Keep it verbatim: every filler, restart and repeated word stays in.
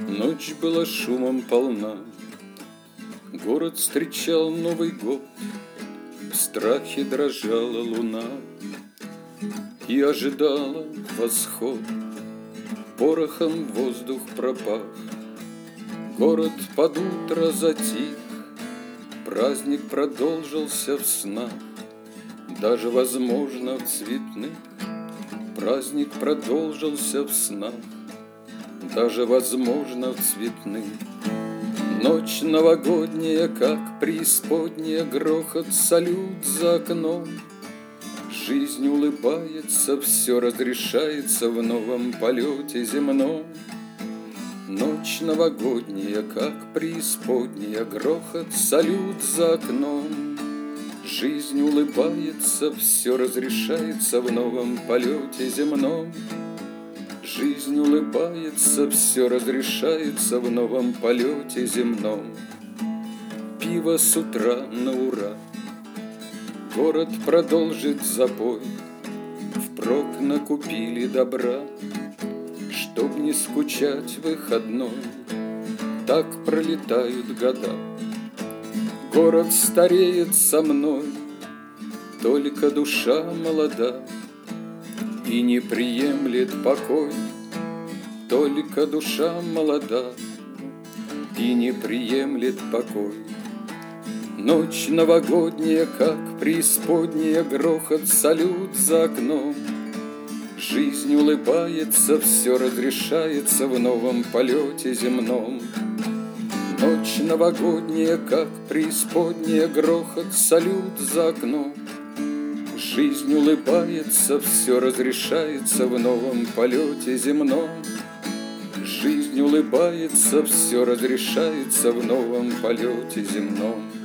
Ночь была шумом полна, город встречал Новый год, в страхе дрожала луна и ожидала восход. Порохом воздух пропах, город под утро затих, праздник продолжился в снах, даже, возможно, в цветных. Праздник продолжился в снах, даже, возможно, в цветных. Ночь новогодняя, как преисподняя, грохот, салют за окном. Жизнь улыбается, все разрешается в новом полете земном. Ночь новогодняя, как преисподняя, грохот, салют за окном. Жизнь улыбается, все разрешается в новом полете земном. Жизнь улыбается, все разрешается в новом полете земном. Пиво с утра на ура, город продолжит запой. Впрок накупили добра, чтоб не скучать выходной. Так пролетают года, город стареет со мной, только душа молода и не приемлет покой. Только душа молода и не приемлет покой. Ночь новогодняя, как преисподняя, грохот, салют за окном. Жизнь улыбается, все разрешается в новом полете земном. Ночь новогодняя, как преисподняя, грохот, салют за окном. Жизнь улыбается, все разрешается в новом полете земном. Жизнь улыбается, все разрешается в новом полете земном.